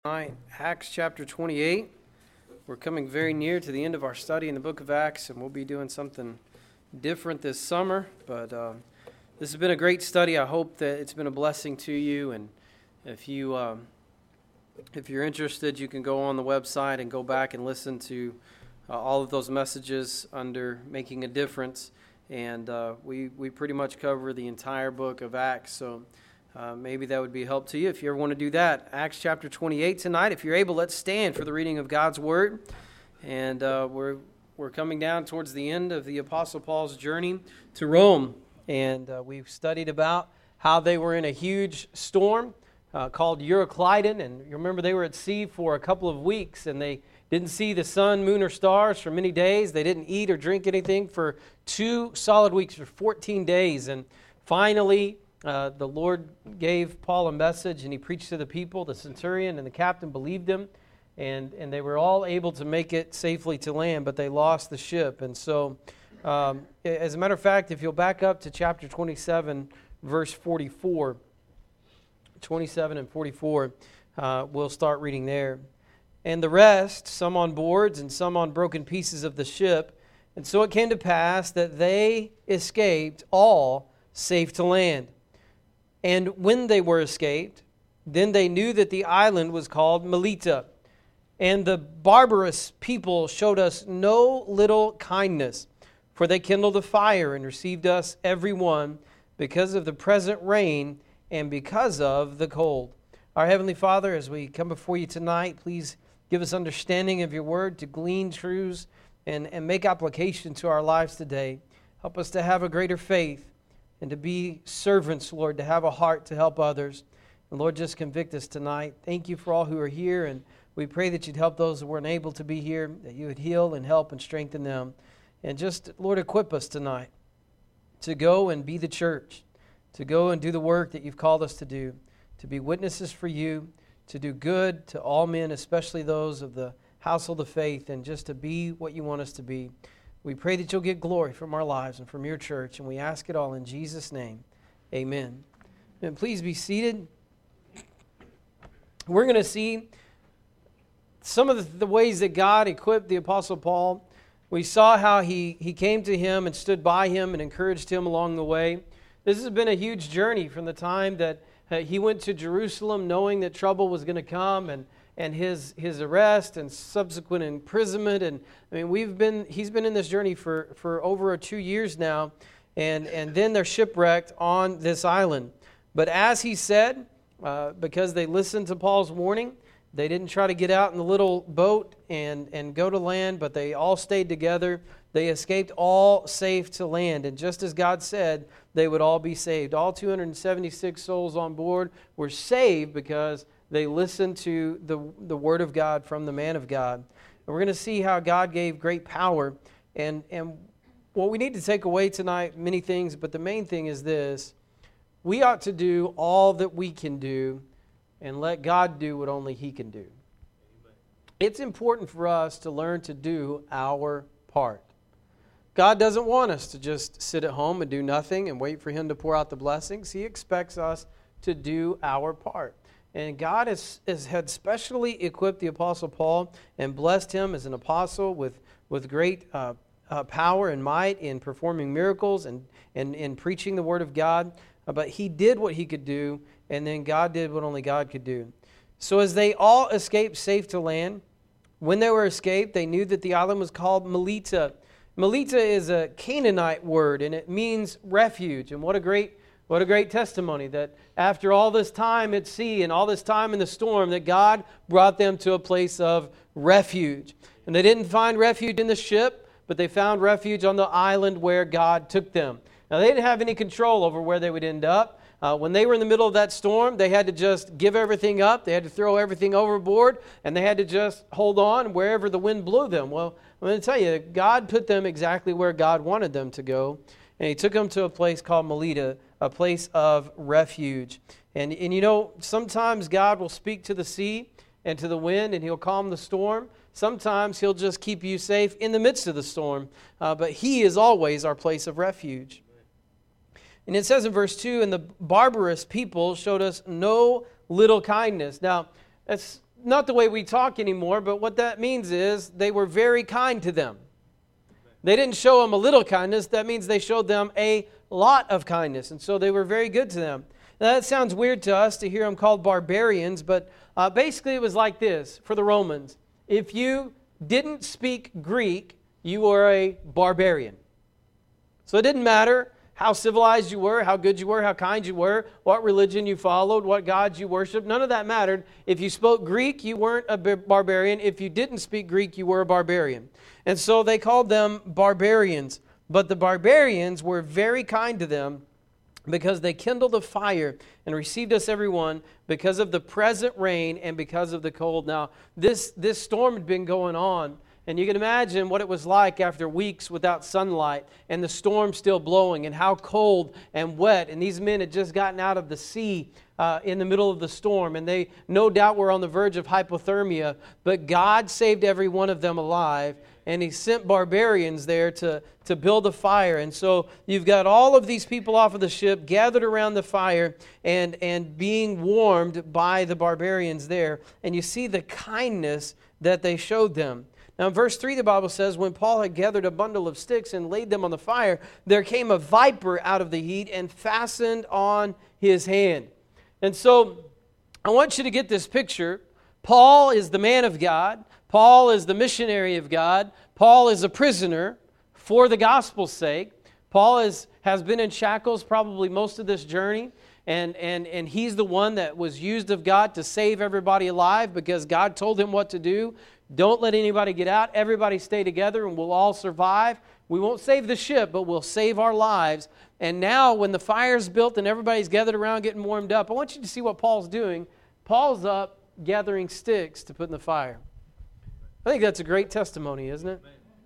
Tonight, Acts chapter 28. We're coming very near to the end of our study in the book of Acts, and we'll be doing something different this summer. But this has been a great study. I hope that it's been a blessing to you. And if you're interested, you can go on the website and go back and listen to all of those messages under Making a Difference. And we pretty much cover the entire book of Acts. So maybe that would be a help to you if you ever want to do that. Acts chapter 28 tonight. If you're able, let's stand for the reading of God's Word. And we're coming down towards the end of the Apostle Paul's journey to Rome. And we've studied about how they were in a huge storm called Euroclydon. And you remember they were at sea for a couple of weeks, and they didn't see the sun, moon, or stars for many days. They didn't eat or drink anything for 2 solid weeks, for 14 days. And finally, the Lord gave Paul a message, and he preached to the people. The centurion and the captain believed him, and they were all able to make it safely to land, but they lost the ship. And so, as a matter of fact, if you'll back up to chapter 27, verse 44, 27 and 44, we'll start reading there. And the rest, some on boards and some on broken pieces of the ship. And so it came to pass that they escaped all safe to land. And when they were escaped, then they knew that the island was called Melita. And the barbarous people showed us no little kindness, for they kindled a fire and received us every one because of the present rain and because of the cold. Our Heavenly Father, as we come before you tonight, please give us understanding of your word to glean truths and make application to our lives today. Help us to have a greater faith and to be servants, Lord, to have a heart to help others. And Lord, just convict us tonight. Thank you for all who are here, and we pray that you'd help those who weren't able to be here, that you would heal and help and strengthen them. And just, Lord, equip us tonight to go and be the church, to go and do the work that you've called us to do, to be witnesses for you, to do good to all men, especially those of the household of faith, and just to be what you want us to be. We pray that you'll get glory from our lives and from your church, and we ask it all in Jesus' name. Amen. And please be seated. We're going to see some of the ways that God equipped the Apostle Paul. We saw how he came to him and stood by him and encouraged him along the way. This has been a huge journey from the time that he went to Jerusalem knowing that trouble was going to come, and his arrest and subsequent imprisonment. And I mean, he's been in this journey for over 2 years now, and then they're shipwrecked on this island. But as he said, because they listened to Paul's warning, they didn't try to get out in the little boat and go to land, but they all stayed together. They escaped all safe to land. And just as God said, they would all be saved. All 276 souls on board were saved because they listened to the Word of God from the man of God. And we're going to see how God gave great power. And what we need to take away tonight, many things, but the main thing is this: we ought to do all that we can do and let God do what only He can do. Amen. It's important for us to learn to do our part. God doesn't want us to just sit at home and do nothing and wait for Him to pour out the blessings. He expects us to do our part. And God had specially equipped the Apostle Paul and blessed him as an apostle with great power and might in performing miracles and in preaching the Word of God. But he did what he could do, and then God did what only God could do. So as they all escaped safe to land, when they were escaped, they knew that the island was called Melita. Melita is a Canaanite word, and it means refuge. And what a great testimony that after all this time at sea and all this time in the storm, that God brought them to a place of refuge. And they didn't find refuge in the ship, but they found refuge on the island where God took them. Now, they didn't have any control over where they would end up. When they were in the middle of that storm, they had to just give everything up. They had to throw everything overboard, and they had to just hold on wherever the wind blew them. Well, I'm going to tell you, God put them exactly where God wanted them to go, and He took them to a place called Melita, a place of refuge. And you know, sometimes God will speak to the sea and to the wind, and He'll calm the storm. Sometimes He'll just keep you safe in the midst of the storm. But He is always our place of refuge. And it says in verse 2, and the barbarous people showed us no little kindness. Now, not the way we talk anymore, but what that means is they were very kind to them. They didn't show them a little kindness. That means they showed them a lot of kindness. And so they were very good to them. Now, that sounds weird to us to hear them called barbarians, but basically it was like this for the Romans. If you didn't speak Greek, you were a barbarian. So it didn't matter how civilized you were, how good you were, how kind you were, what religion you followed, what gods you worshiped. None of that mattered. If you spoke Greek, you weren't a barbarian. If you didn't speak Greek, you were a barbarian. And so they called them barbarians. But the barbarians were very kind to them because they kindled a fire and received us everyone because of the present rain and because of the cold. Now, this storm had been going on. And you can imagine what it was like after weeks without sunlight and the storm still blowing and how cold and wet. And these men had just gotten out of the sea in the middle of the storm. And they no doubt were on the verge of hypothermia. But God saved every one of them alive. And He sent barbarians there to build a fire. And so you've got all of these people off of the ship gathered around the fire and being warmed by the barbarians there. And you see the kindness that they showed them. Now in verse 3 the Bible says, when Paul had gathered a bundle of sticks and laid them on the fire, there came a viper out of the heat and fastened on his hand. And so I want you to get this picture. Paul is the man of God. Paul is the missionary of God. Paul is a prisoner for the gospel's sake. Paul has been in shackles probably most of this journey. And he's the one that was used of God to save everybody alive because God told him what to do. Don't let anybody get out. Everybody stay together and we'll all survive. We won't save the ship, but we'll save our lives. And now when the fire's built and everybody's gathered around getting warmed up, I want you to see what Paul's doing. Paul's up gathering sticks to put in the fire. I think that's a great testimony, isn't it?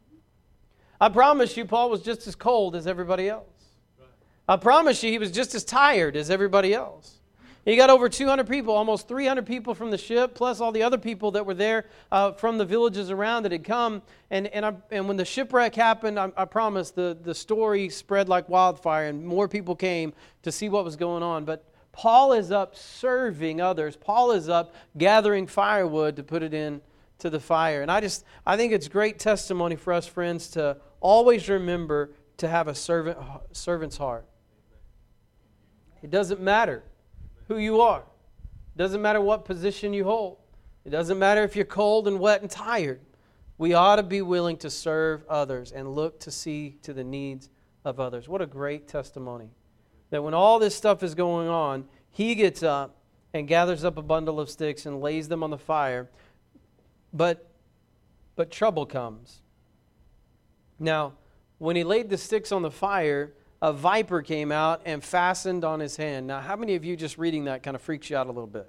I promise you, Paul was just as cold as everybody else. I promise you, he was just as tired as everybody else. He got over 200 people, almost 300 people from the ship, plus all the other people that were there from the villages around that had come. And when the shipwreck happened, I promise the story spread like wildfire and more people came to see what was going on. But Paul is up serving others. Paul is up gathering firewood to put it in to the fire. And I think it's great testimony for us, friends, to always remember to have a servant's heart. It doesn't matter who you are. It doesn't matter what position you hold. It doesn't matter if you're cold and wet and tired. We ought to be willing to serve others and look to see to the needs of others. What a great testimony. That when all this stuff is going on, he gets up and gathers up a bundle of sticks and lays them on the fire. But trouble comes. Now, when he laid the sticks on the fire, a viper came out and fastened on his hand. Now, how many of you just reading that kind of freaks you out a little bit?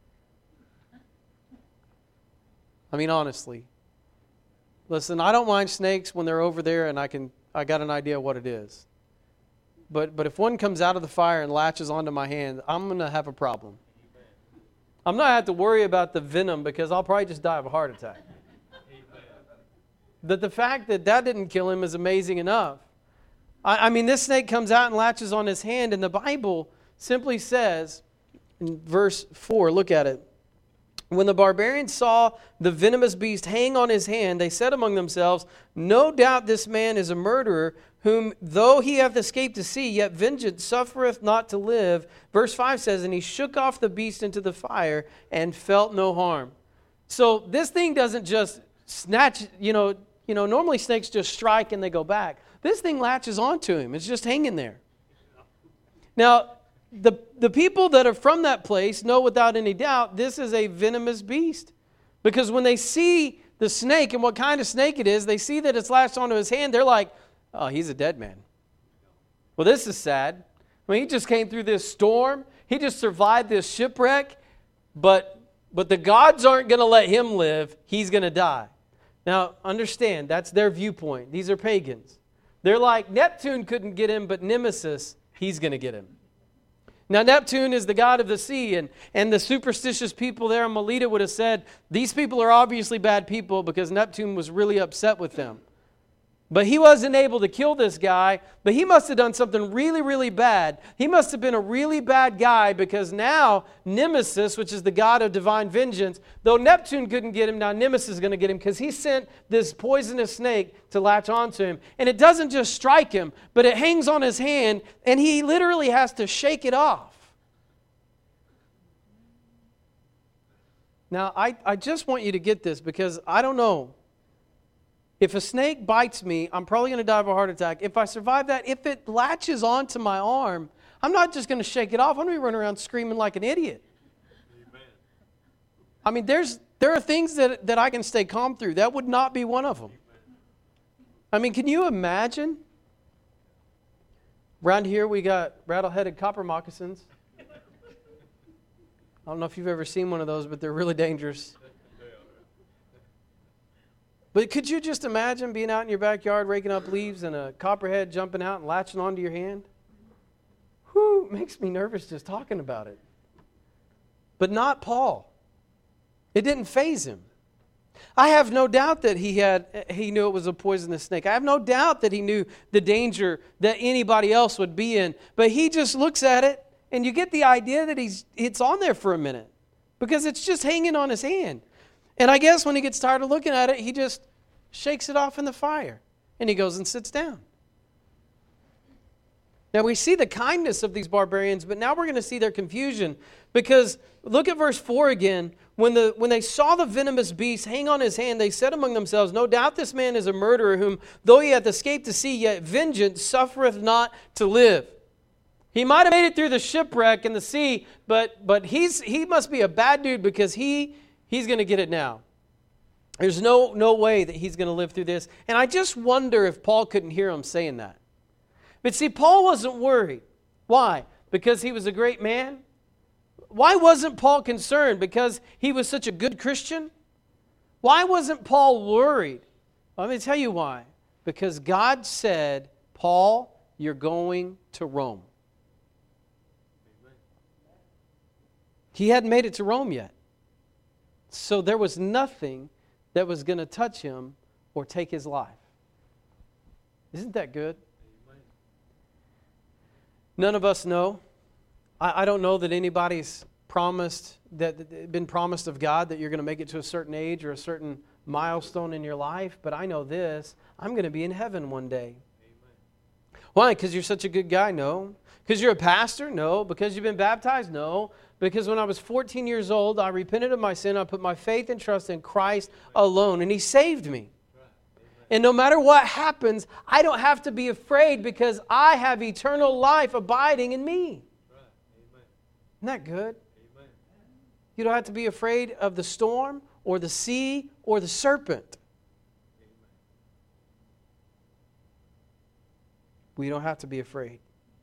I mean, honestly. Listen, I don't mind snakes when they're over there and I got an idea what it is. But if one comes out of the fire and latches onto my hand, I'm going to have a problem. I'm not going to have to worry about the venom because I'll probably just die of a heart attack. But the fact that didn't kill him is amazing enough. I mean, this snake comes out and latches on his hand, and the Bible simply says, in verse 4, look at it. When the barbarians saw the venomous beast hang on his hand, they said among themselves, no doubt this man is a murderer, whom though he hath escaped to sea, yet vengeance suffereth not to live. Verse 5 says, and he shook off the beast into the fire and felt no harm. So this thing doesn't just snatch, normally snakes just strike and they go back. This thing latches onto him. It's just hanging there. Now, the people that are from that place know without any doubt this is a venomous beast. Because when they see the snake and what kind of snake it is, they see that it's latched onto his hand, they're like, oh, he's a dead man. Well, this is sad. I mean, he just came through this storm. He just survived this shipwreck. But the gods aren't going to let him live. He's going to die. Now, understand, that's their viewpoint. These are pagans. They're like, Neptune couldn't get him, but Nemesis, he's going to get him. Now, Neptune is the god of the sea, and the superstitious people there in Melita would have said, these people are obviously bad people because Neptune was really upset with them. But he wasn't able to kill this guy, but he must have done something really, really bad. He must have been a really bad guy, because now Nemesis, which is the god of divine vengeance, though Neptune couldn't get him, now Nemesis is going to get him, because he sent this poisonous snake to latch onto him. And it doesn't just strike him, but it hangs on his hand, and he literally has to shake it off. Now, I just want you to get this, because I don't know. If a snake bites me, I'm probably going to die of a heart attack. If I survive that, if it latches onto my arm, I'm not just going to shake it off. I'm going to be running around screaming like an idiot. Amen. I mean, there are things that I can stay calm through. That would not be one of them. I mean, can you imagine? Around here, we got rattle-headed copper moccasins. I don't know if you've ever seen one of those, but they're really dangerous. But could you just imagine being out in your backyard, raking up leaves, and a copperhead jumping out and latching onto your hand? Whew, makes me nervous just talking about it. But not Paul. It didn't faze him. I have no doubt that he knew it was a poisonous snake. I have no doubt that he knew the danger that anybody else would be in. But he just looks at it, and you get the idea that it's on there for a minute, because it's just hanging on his hand. And I guess when he gets tired of looking at it, he just shakes it off in the fire. And he goes and sits down. Now we see the kindness of these barbarians, but now we're going to see their confusion. Because look at verse 4 again. When they saw the venomous beast hang on his hand, they said among themselves, "No doubt this man is a murderer, whom though he hath escaped the sea, yet vengeance suffereth not to live." He might have made it through the shipwreck in the sea, but he must be a bad dude, because he's going to get it now. There's no way that he's going to live through this. And I just wonder if Paul couldn't hear him saying that. But see, Paul wasn't worried. Why? Because he was a great man? Why wasn't Paul concerned? Because he was such a good Christian? Why wasn't Paul worried? Let me tell you why. Because God said, "Paul, you're going to Rome." He hadn't made it to Rome yet. So there was nothing that was going to touch him or take his life. Isn't that good? Amen. None of us know. I don't know that anybody's been promised of God that you're going to make it to a certain age or a certain milestone in your life. But I know this: I'm going to be in heaven one day. Amen. Why? Because you're such a good guy? No. Because you're a pastor? No. Because you've been baptized? No. Because when I was 14 years old, I repented of my sin. I put my faith and trust in Christ alone, and He saved me. And no matter what happens, I don't have to be afraid, because I have eternal life abiding in me. Isn't that good? You don't have to be afraid of the storm or the sea or the serpent. We don't have to be afraid.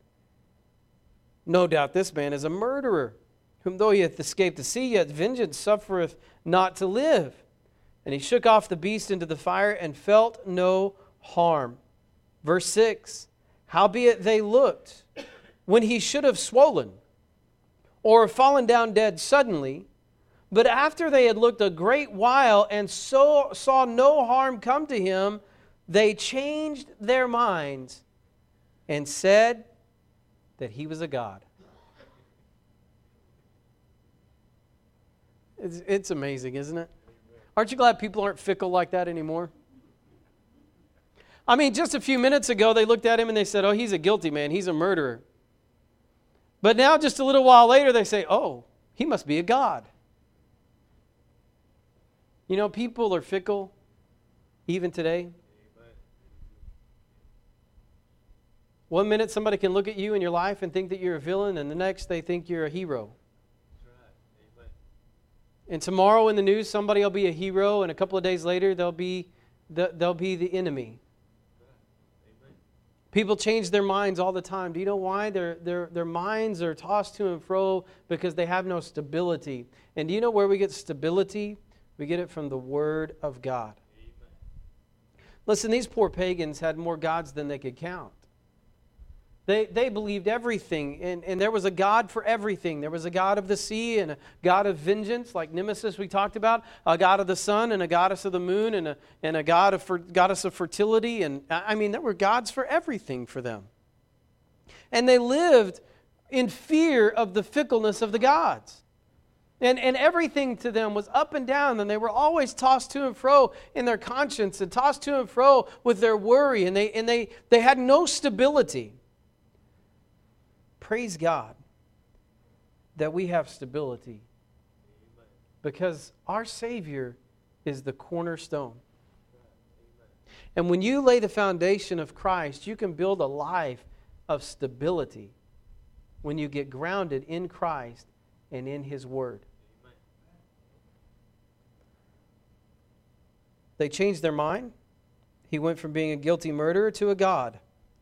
No doubt this man is a murderer, whom though he hath escaped the sea, yet vengeance suffereth not to live. And he shook off the beast into the fire and felt no harm. Verse 6, howbeit they looked, when he should have swollen, or fallen down dead suddenly, but after they had looked a great while and saw no harm come to him, they changed their minds and said that he was a god. It's amazing, isn't it? Aren't you glad people aren't fickle like that anymore? I mean, just a few minutes ago, they looked at him and they said, "Oh, he's a guilty man. He's a murderer." But now, just a little while later, they say, "Oh, he must be a god." You know, people are fickle even today. One minute, somebody can look at you in your life and think that you're a villain, and the next, they think you're a hero. And tomorrow in the news, somebody will be a hero, and a couple of days later, they'll be the enemy. People change their minds all the time. Do you know why? Their minds are tossed to and fro because they have no stability. And do you know where we get stability? We get it from the Word of God. Listen, these poor pagans had more gods than they could count. They believed everything, and there was a God for everything. There was a God of the sea and a God of vengeance, like Nemesis we talked about, a God of the sun and a goddess of the moon and a goddess of fertility. And I mean, there were gods for everything for them. And they lived in fear of the fickleness of the gods. And everything to them was up and down, and they were always tossed to and fro in their conscience and tossed to and fro with their worry, and they had no stability. Praise God that we have stability, because our Savior is the cornerstone. And when you lay the foundation of Christ, you can build a life of stability when you get grounded in Christ and in His Word. They changed their mind. He went from being a guilty murderer to a god.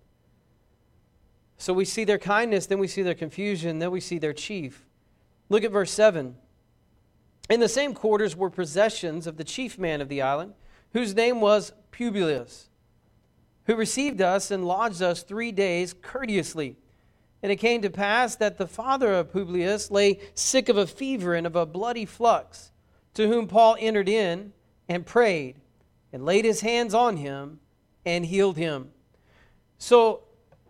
So we see their kindness, then we see their confusion, then we see their chief. Look at verse 7. In the same quarters were possessions of the chief man of the island, whose name was Publius, who received us and lodged us 3 days courteously. And it came to pass that the father of Publius lay sick of a fever and of a bloody flux, to whom Paul entered in and prayed, and laid his hands on him and healed him. So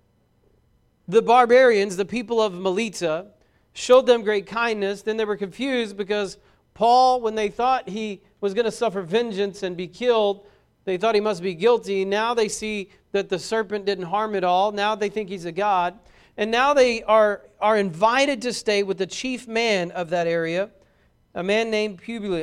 the barbarians, the people of Melita, showed them great kindness. Then they were confused because Paul, when they thought he was going to suffer vengeance and be killed, they thought he must be guilty. Now they see that the serpent didn't harm at all. Now they think he's a god. And now they are invited to stay with the chief man of that area, a man named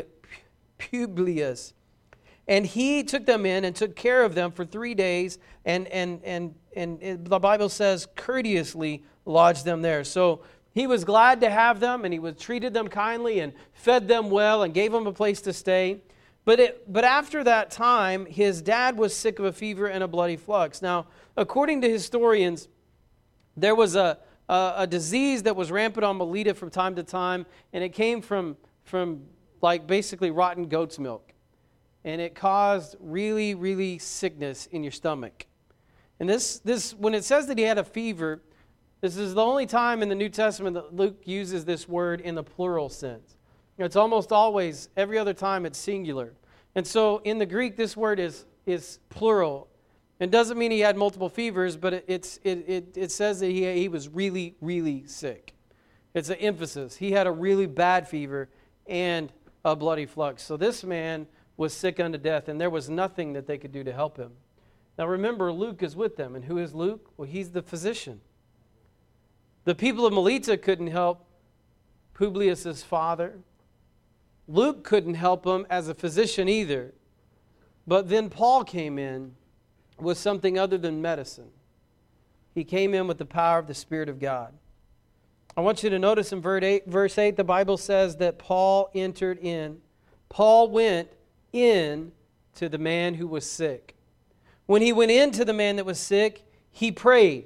Publius. And he took them in and took care of them for 3 days, and the Bible says courteously lodged them there. So he was glad to have them, and he treated them kindly and fed them well and gave them a place to stay. But after that time, his dad was sick of a fever and a bloody flux. Now, according to historians, there was a disease that was rampant on Melita from time to time, and it came from like basically rotten goat's milk. And it caused really, really sickness in your stomach. And this when it says that he had a fever, this is the only time in the New Testament that Luke uses this word in the plural sense. It's almost always, every other time it's singular. And so in the Greek, this word is plural. It doesn't mean he had multiple fevers, but it says that he was really, really sick. It's an emphasis. He had a really bad fever and a bloody flux. So this man was sick unto death, and there was nothing that they could do to help him. Now remember, Luke is with them. And who is Luke? Well, he's the physician. The people of Melita couldn't help Publius' father. Luke couldn't help him as a physician either. But then Paul came in with something other than medicine. He came in with the power of the Spirit of God. I want you to notice in verse 8, the Bible says that Paul entered in. Paul went in to the man who was sick. When he went into the man that was sick, he prayed.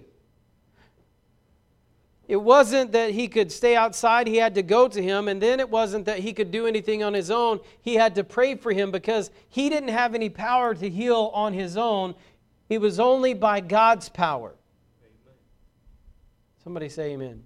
It wasn't that he could stay outside, he had to go to him, and then it wasn't that he could do anything on his own. He had to pray for him because he didn't have any power to heal on his own. It was only by God's power. Amen. Somebody say amen.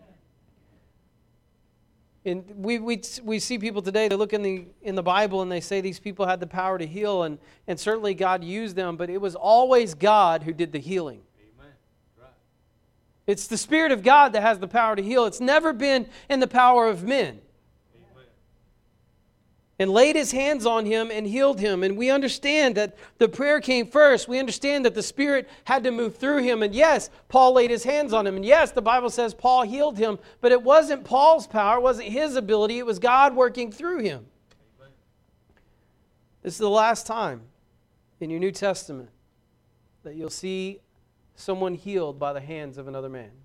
And we see people today, they look in the Bible and they say these people had the power to heal, and certainly God used them, but it was always God who did the healing. Amen. Right. It's the Spirit of God that has the power to heal. It's never been in the power of men. Amen. And laid his hands on him and healed him. And we understand that the prayer came first. We understand that the Spirit had to move through him. And yes, Paul laid his hands on him. And yes, the Bible says Paul healed him. But it wasn't Paul's power. It wasn't his ability. It was God working through him. Amen. This is the last time in your New Testament that you'll see someone healed by the hands of another man.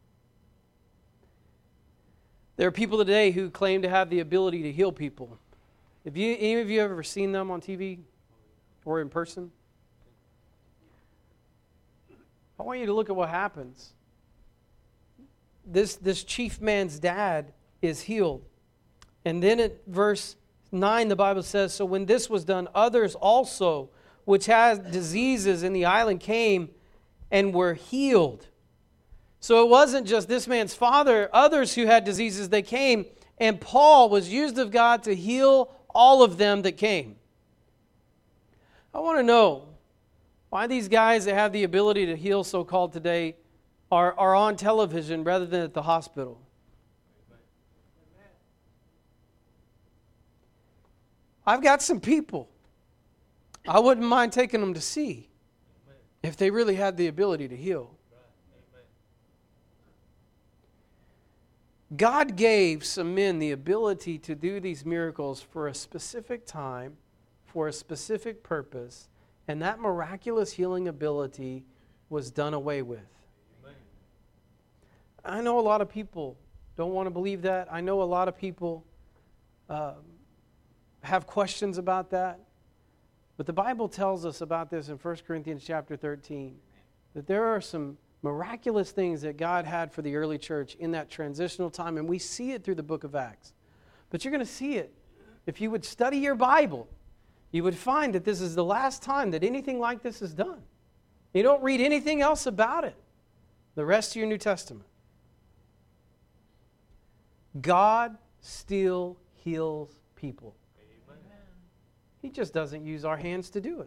There are people today who claim to have the ability to heal people. Have any of you ever seen them on TV or in person? I want you to look at what happens. This chief man's dad is healed. And then at verse 9, the Bible says, so when this was done, others also, which had diseases in the island, came and were healed. So it wasn't just this man's father. Others who had diseases, they came, and Paul was used of God to heal all of them that came. I want to know why these guys that have the ability to heal, so-called today, are on television rather than at the hospital. I've got some people I wouldn't mind taking them to see if they really had the ability to heal. God gave some men the ability to do these miracles for a specific time, for a specific purpose, and that miraculous healing ability was done away with. I know a lot of people don't want to believe that. I know a lot of people have questions about that. But the Bible tells us about this in 1 Corinthians chapter 13, that there are some miraculous things that God had for the early church in that transitional time, and we see it through the book of Acts. But you're going to see it. If you would study your Bible, you would find that this is the last time that anything like this is done. You don't read anything else about it the rest of your New Testament. God still heals people. He just doesn't use our hands to do it.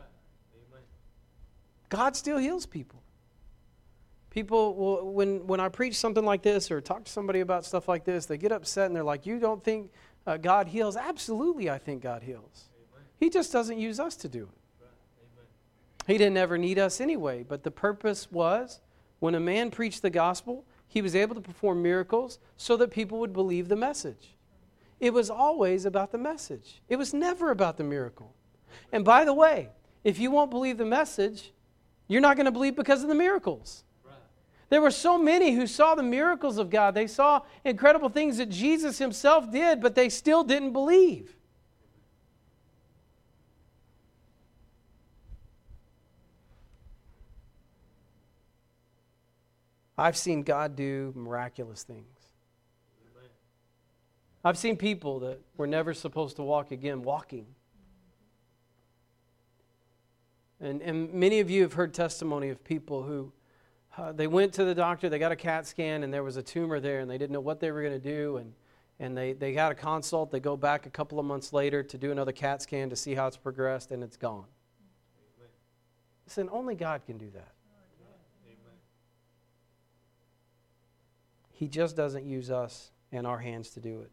God still heals people. People, will, when I preach something like this or talk to somebody about stuff like this, they get upset and they're like, you don't think God heals? Absolutely, I think God heals. He just doesn't use us to do it. He didn't ever need us anyway. But the purpose was, when a man preached the gospel, he was able to perform miracles so that people would believe the message. It was always about the message. It was never about the miracle. And by the way, if you won't believe the message, you're not going to believe because of the miracles. There were so many who saw the miracles of God. They saw incredible things that Jesus himself did, but they still didn't believe. I've seen God do miraculous things. I've seen people that were never supposed to walk again walking. And many of you have heard testimony of people who they went to the doctor, they got a CAT scan, and there was a tumor there, and they didn't know what they were going to do. And they got a consult. They go back a couple of months later to do another CAT scan to see how it's progressed, and it's gone. Listen, only God can do that. He just doesn't use us and our hands to do it.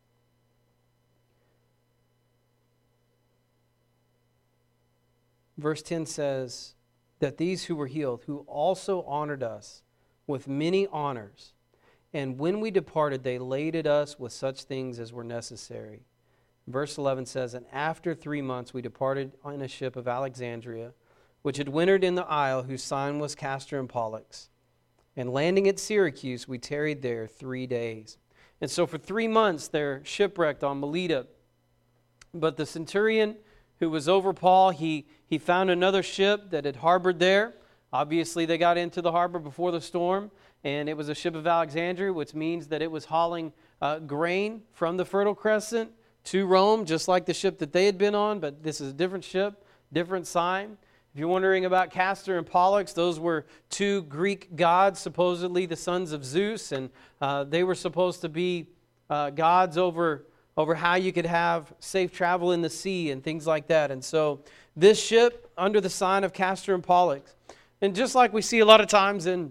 Verse 10 says that these who were healed, who also honored us with many honors, and when we departed, they laded us with such things as were necessary. Verse 11 says, and after 3 months we departed on a ship of Alexandria, which had wintered in the isle, whose sign was Castor and Pollux. And landing at Syracuse, we tarried there 3 days. And so for 3 months they're shipwrecked on Melita. But the centurion who was over Paul, he found another ship that had harbored there. Obviously, they got into the harbor before the storm, and it was a ship of Alexandria, which means that it was hauling grain from the Fertile Crescent to Rome, just like the ship that they had been on, but this is a different ship, different sign. If you're wondering about Castor and Pollux, those were two Greek gods, supposedly the sons of Zeus, and they were supposed to be gods over how you could have safe travel in the sea and things like that. And so this ship under the sign of Castor and Pollux, and just like we see a lot of times in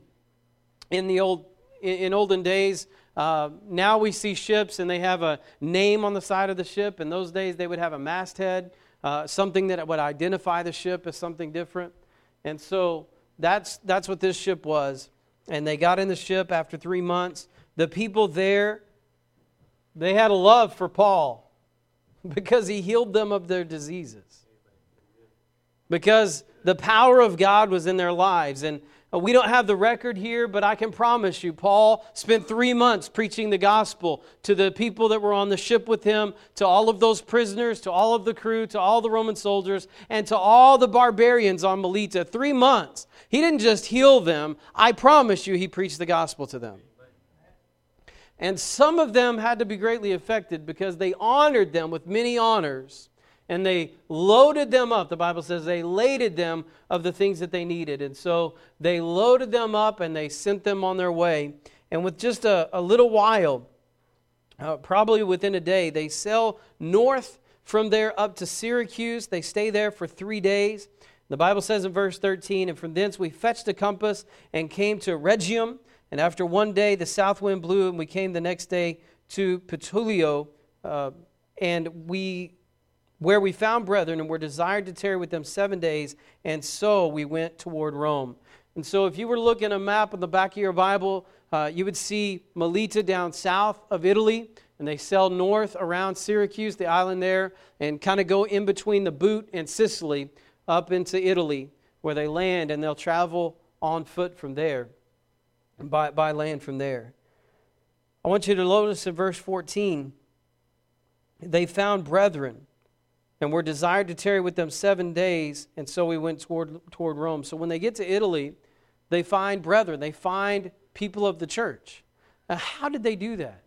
olden days, now we see ships and they have a name on the side of the ship. In those days they would have a masthead, something that would identify the ship as something different. And so that's what this ship was. And they got in the ship after 3 months. The people there, they had a love for Paul because he healed them of their diseases. Because the power of God was in their lives. And we don't have the record here, but I can promise you, Paul spent 3 months preaching the gospel to the people that were on the ship with him, to all of those prisoners, to all of the crew, to all the Roman soldiers, and to all the barbarians on Melita. 3 months. He didn't just heal them. I promise you, he preached the gospel to them. And some of them had to be greatly affected because they honored them with many honors. and they loaded them up. The Bible says they laded them of the things that they needed. And so they loaded them up and they sent them on their way. And with just a little while, probably within a day, they sail north from there up to Syracuse. They stay there for 3 days. The Bible says in verse 13, and from thence we fetched a compass and came to Rhegium. And after 1 day the south wind blew, and we came the next day to Petulio, where we found brethren and were desired to tarry with them 7 days, and so we went toward Rome. And so if you were looking at a map on the back of your Bible, you would see Melita down south of Italy, and they sail north around Syracuse, the island there, and kind of go in between the Boot and Sicily up into Italy, where they land, and they'll travel on foot from there, by land from there. I want you to notice in verse 14, they found brethren and were desired to tarry with them 7 days, and so we went toward Rome. So when they get to Italy, they find brethren, they find people of the church. Now, how did they do that?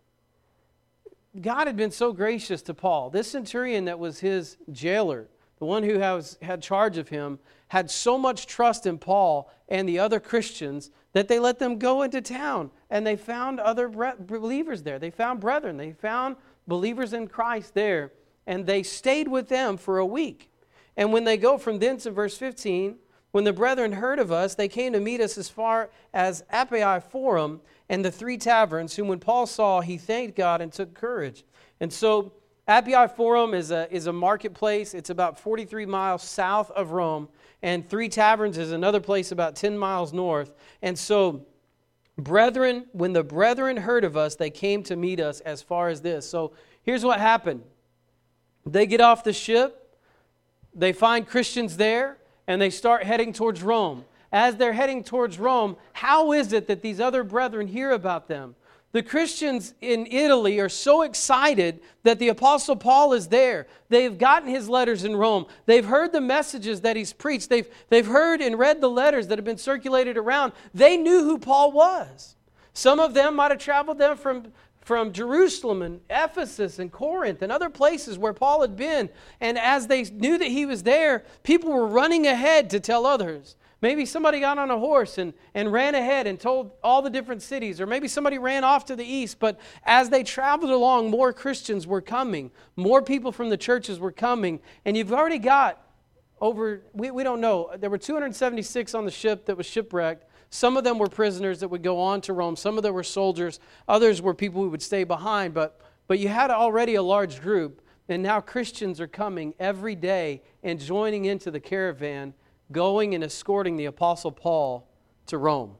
God had been so gracious to Paul. This centurion that was his jailer, the one who had charge of him, had so much trust in Paul and the other Christians that they let them go into town, and they found other believers there. They found brethren. They found believers in Christ there, and they stayed with them for a week. And when they go from thence in verse 15, when the brethren heard of us, they came to meet us as far as Appii Forum and the 3 taverns, whom when Paul saw, he thanked God and took courage. And so Appii Forum is a marketplace. It's about 43 miles south of Rome, and 3 taverns is another place about 10 miles north. And so brethren, when the brethren heard of us, they came to meet us as far as this. So here's what happened. They get off the ship, they find Christians there, and they start heading towards Rome. As they're heading towards Rome, how is it that these other brethren hear about them? The Christians in Italy are so excited that the Apostle Paul is there. They've gotten his letters in Rome. They've heard the messages that he's preached. They've heard and read the letters that have been circulated around. They knew who Paul was. Some of them might have traveled them from Jerusalem and Ephesus and Corinth and other places where Paul had been. And as they knew that he was there, people were running ahead to tell others. Maybe somebody got on a horse and ran ahead and told all the different cities, or maybe somebody ran off to the east. But as they traveled along, more Christians were coming. More people from the churches were coming. And you've already got over, we don't know, there were 276 on the ship that was shipwrecked. Some of them were prisoners that would go on to Rome. Some of them were soldiers. Others were people who would stay behind. But you had already a large group. And now Christians are coming every day and joining into the caravan, going and escorting the Apostle Paul to Rome.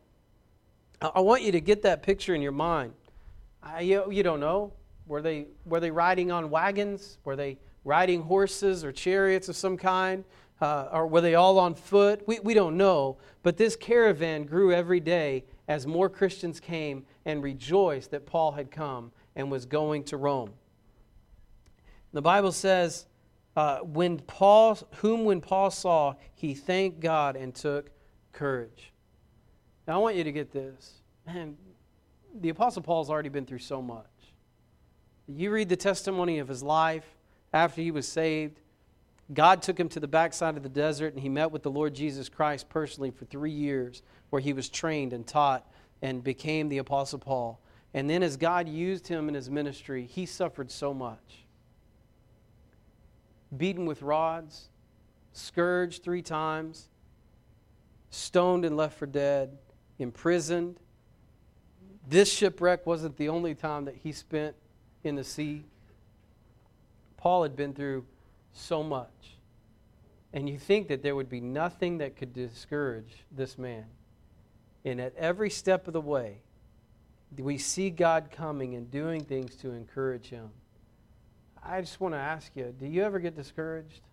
I want you to get that picture in your mind. You don't know. Were they riding on wagons? Were they riding horses or chariots of some kind? Or were they all on foot? We don't know. But this caravan grew every day as more Christians came and rejoiced that Paul had come and was going to Rome. The Bible says, when Paul saw, he thanked God and took courage. Now I want you to get this. Man, the Apostle Paul's already been through so much. You read the testimony of his life after he was saved. God took him to the backside of the desert, and he met with the Lord Jesus Christ personally for 3 years, where he was trained and taught and became the Apostle Paul. And then as God used him in his ministry, he suffered so much. Beaten with rods, scourged 3 times, stoned and left for dead, imprisoned. This shipwreck wasn't the only time that he spent in the sea. Paul had been through so much. And you think that there would be nothing that could discourage this man. And at every step of the way, we see God coming and doing things to encourage him. I just want to ask you, do you ever get discouraged?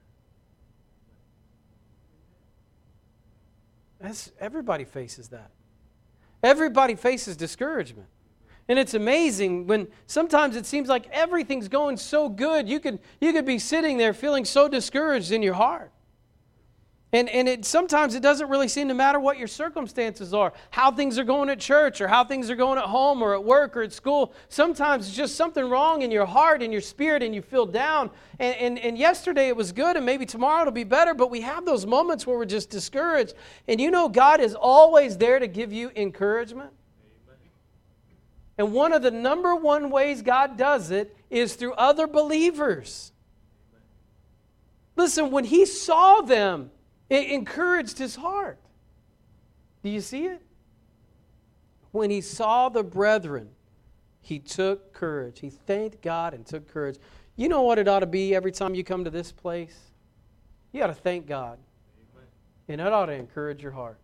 Everybody faces that. Everybody faces discouragement. And it's amazing when sometimes it seems like everything's going so good. You could be sitting there feeling so discouraged in your heart. And sometimes it doesn't really seem to matter what your circumstances are, how things are going at church or how things are going at home or at work or at school. Sometimes it's just something wrong in your heart and your spirit and you feel down. And yesterday it was good and maybe tomorrow it'll be better, but we have those moments where we're just discouraged. And you know God is always there to give you encouragement. And one of the number one ways God does it is through other believers. Listen, when He saw them, it encouraged His heart. Do you see it? When He saw the brethren, He took courage. He thanked God and took courage. You know what it ought to be every time you come to this place? You ought to thank God. And that ought to encourage your heart.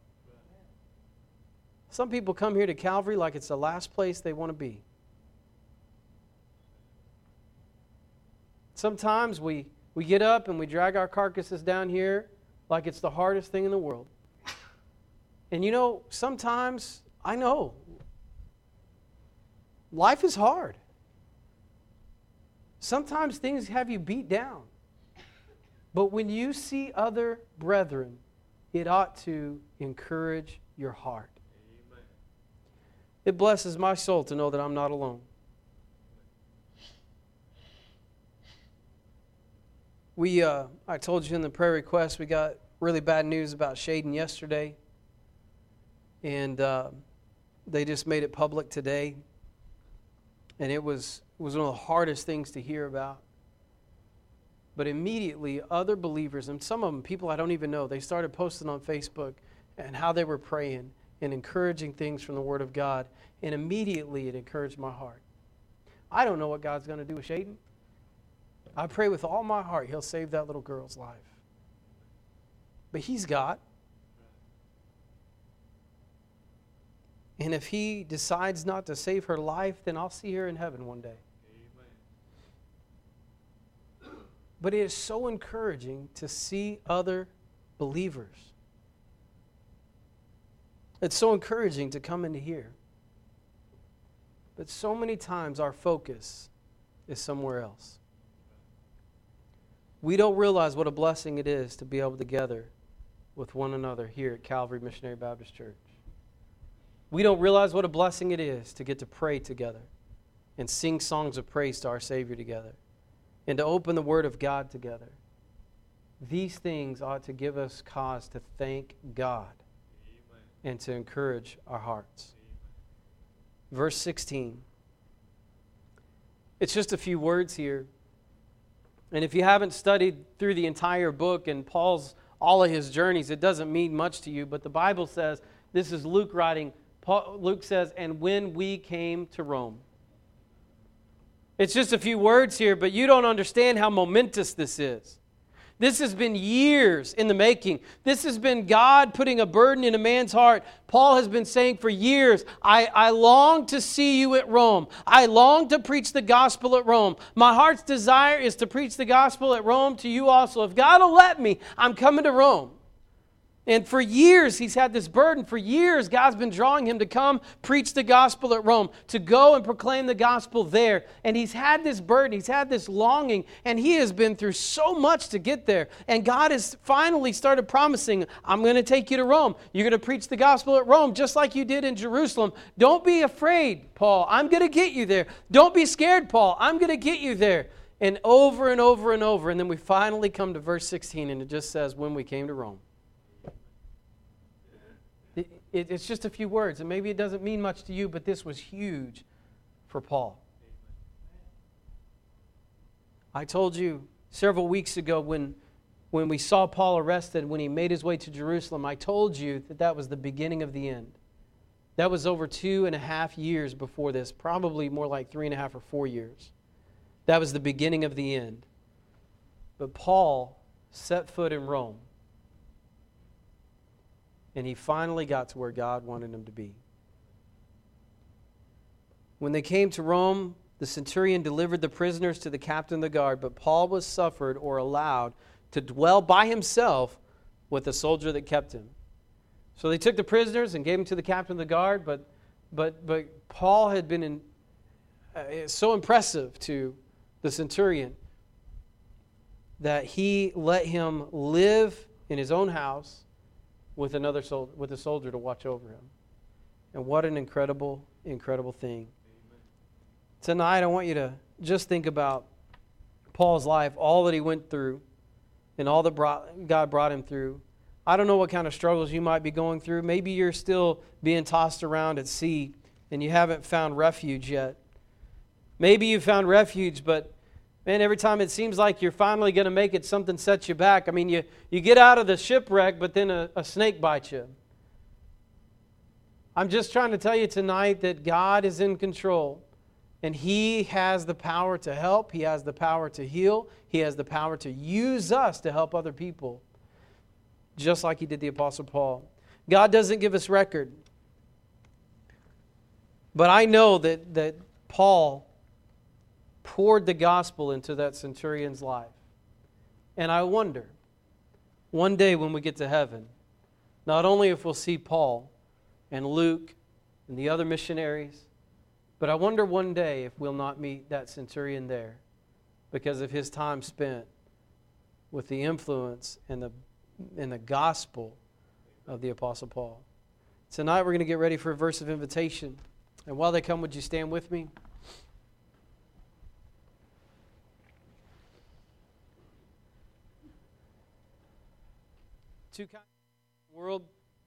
Some people come here to Calvary like it's the last place they want to be. Sometimes we get up and we drag our carcasses down here like it's the hardest thing in the world. And you know, sometimes, I know, life is hard. Sometimes things have you beat down. But when you see other brethren, it ought to encourage your heart. Amen. It blesses my soul to know that I'm not alone. I told you in the prayer request, we got really bad news about Shaden yesterday. And they just made it public today. And it was one of the hardest things to hear about. But immediately, other believers, and some of them, people I don't even know, they started posting on Facebook and how they were praying and encouraging things from the Word of God. And immediately, it encouraged my heart. I don't know what God's going to do with Shaden. I pray with all my heart He'll save that little girl's life. But He's God. And if He decides not to save her life, then I'll see her in heaven one day. Amen. But it is so encouraging to see other believers. It's so encouraging to come into here. But so many times our focus is somewhere else. We don't realize what a blessing it is to be able to gather with one another here at Calvary Missionary Baptist Church. We don't realize what a blessing it is to get to pray together and sing songs of praise to our Savior together and to open the Word of God together. These things ought to give us cause to thank God. Amen. And to encourage our hearts. Amen. Verse 16. It's just a few words here. And if you haven't studied through the entire book and Paul's all of his journeys, it doesn't mean much to you. But the Bible says, this is Luke writing, Luke says, and when we came to Rome. It's just a few words here, but you don't understand how momentous this is. This has been years in the making. This has been God putting a burden in a man's heart. Paul has been saying for years, I long to see you at Rome. I long to preach the gospel at Rome. My heart's desire is to preach the gospel at Rome to you also. If God will let me, I'm coming to Rome. And for years, he's had this burden. For years, God's been drawing him to come preach the gospel at Rome, to go and proclaim the gospel there. And he's had this burden, he's had this longing, and he has been through so much to get there. And God has finally started promising, I'm going to take you to Rome. You're going to preach the gospel at Rome, just like you did in Jerusalem. Don't be afraid, Paul. I'm going to get you there. Don't be scared, Paul. I'm going to get you there. And over and over and over. And then we finally come to verse 16, and it just says, when we came to Rome. It's just a few words, and maybe it doesn't mean much to you, but this was huge for Paul. I told you several weeks ago when we saw Paul arrested, when he made his way to Jerusalem, I told you that was the beginning of the end. That was over 2.5 years before this, probably more like 3.5 or 4 years. That was the beginning of the end. But Paul set foot in Rome. And he finally got to where God wanted him to be. When they came to Rome, the centurion delivered the prisoners to the captain of the guard, but Paul was suffered or allowed to dwell by himself with a soldier that kept him. So they took the prisoners and gave them to the captain of the guard, but Paul had been so impressive to the centurion that he let him live in his own house with a soldier to watch over him. And what an incredible, incredible thing. Amen. Tonight, I want you to just think about Paul's life, all that he went through, and all that God brought him through. I don't know what kind of struggles you might be going through. Maybe you're still being tossed around at sea and you haven't found refuge yet. Maybe you found refuge, but man, every time it seems like you're finally going to make it, something sets you back. I mean, you get out of the shipwreck, but then a snake bites you. I'm just trying to tell you tonight that God is in control. And He has the power to help. He has the power to heal. He has the power to use us to help other people. Just like He did the Apostle Paul. God doesn't give us record. But I know that Paul poured the gospel into that centurion's life. And I wonder, one day when we get to heaven, not only if we'll see Paul and Luke and the other missionaries, but I wonder one day if we'll not meet that centurion there because of his time spent with the influence and the gospel of the Apostle Paul. Tonight we're going to get ready for a verse of invitation. And while they come, would you stand with me? Two kinds of world.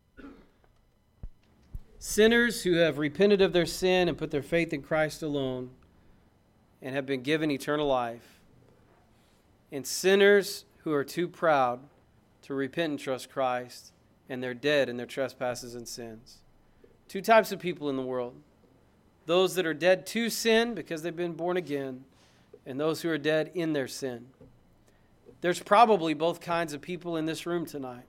Sinners who have repented of their sin and put their faith in Christ alone and have been given eternal life. And sinners who are too proud to repent and trust Christ, and they're dead in their trespasses and sins. Two types of people in the world. Those that are dead to sin because they've been born again, and those who are dead in their sin. There's probably both kinds of people in this room tonight.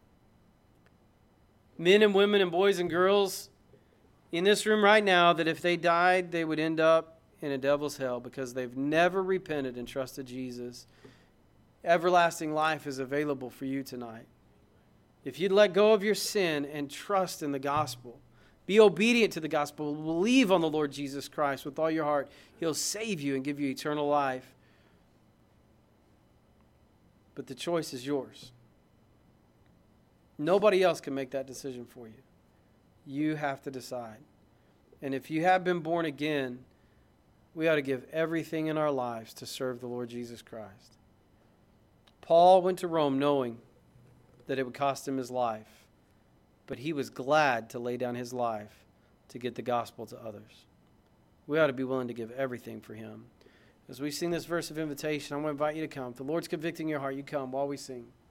Men and women and boys and girls in this room right now that if they died, they would end up in a devil's hell because they've never repented and trusted Jesus. Everlasting life is available for you tonight. If you'd let go of your sin and trust in the gospel, be obedient to the gospel, believe on the Lord Jesus Christ with all your heart, He'll save you and give you eternal life. But the choice is yours. Nobody else can make that decision for you. You have to decide. And if you have been born again, we ought to give everything in our lives to serve the Lord Jesus Christ. Paul went to Rome knowing that it would cost him his life, but he was glad to lay down his life to get the gospel to others. We ought to be willing to give everything for Him. As we sing this verse of invitation, I want to invite you to come. If the Lord's convicting your heart, you come while we sing.